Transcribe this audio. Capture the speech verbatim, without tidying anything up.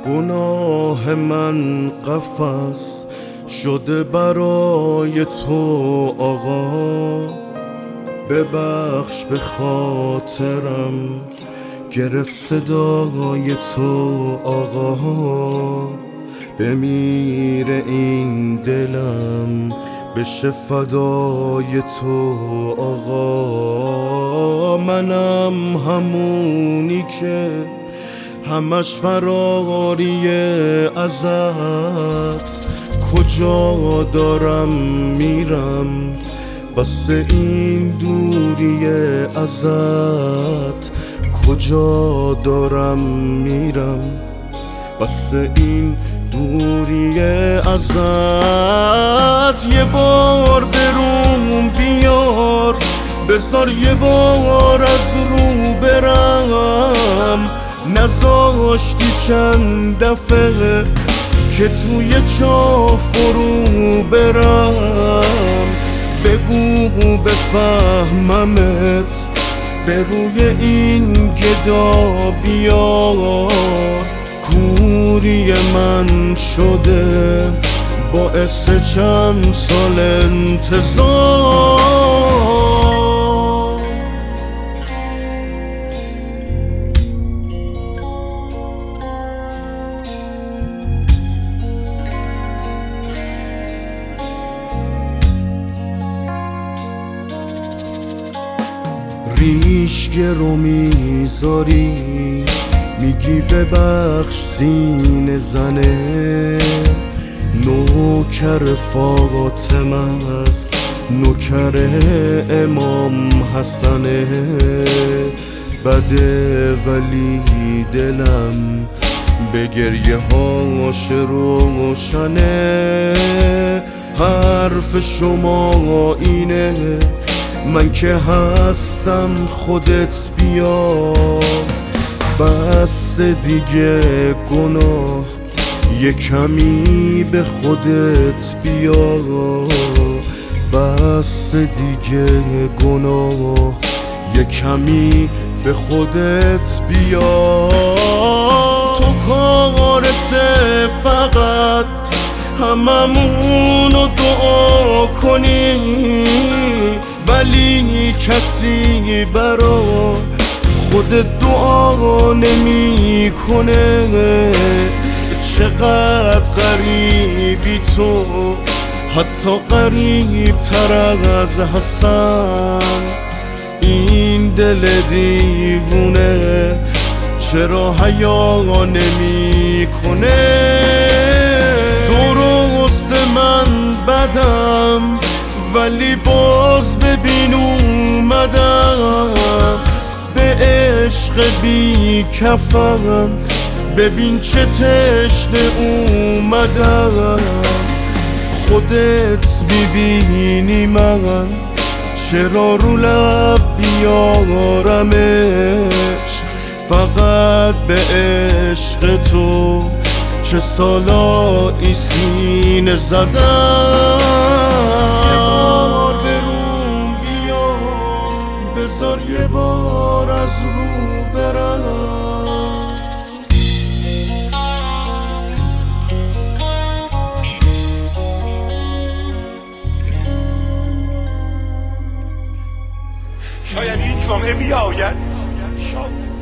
گناه من قفس شده برای تو آقا، ببخش به خاطرم گرفت صدای تو آقا. بمیره این دلم بشه فدای تو آقا. منم همونی که همش فراریه ازت، کجا دارم میرم بس این دوریه ازت، کجا دارم میرم بس این دوریه ازت. یه بار بروم بیار، بذار یه بار از رو برم، نذاشتی چند دفعه که توی چاه فرو برم. بگو بفهممت، به روی این گدا بیار، کوری من شده باعث چند سال انتظار. ریشگه رو میذاری میگی ببخش سینه زنه، نوکر فاطمه است نوکر امام حسنه. بده ولی دلم به گریه هاش روشنه. حرف شما اینه من که هستم خودت بیا، بس دیگه گناه یه کمی به خودت بیا، بس دیگه گناه یه کمی به خودت بیا. تو کارت فقط هممونو دعا کنی، ولی کسی برا خود دعا نمی کنه. چقدر غریبی تو، حتی غریب تر از حسن. این دل دیوونه چرا حیا نمی کنه؟ درست من بدم ولی باز ببین اومدم، به عشق بی کفم ببین چه تشنه اومدم. خودت میبینی من چرا رو لب بیارمش، فقط به عشق تو چه سالایی سینه زدم. یه بار بروم بیا، بذار یه بار از رو برم. شاید این جمعه بیاید، شاید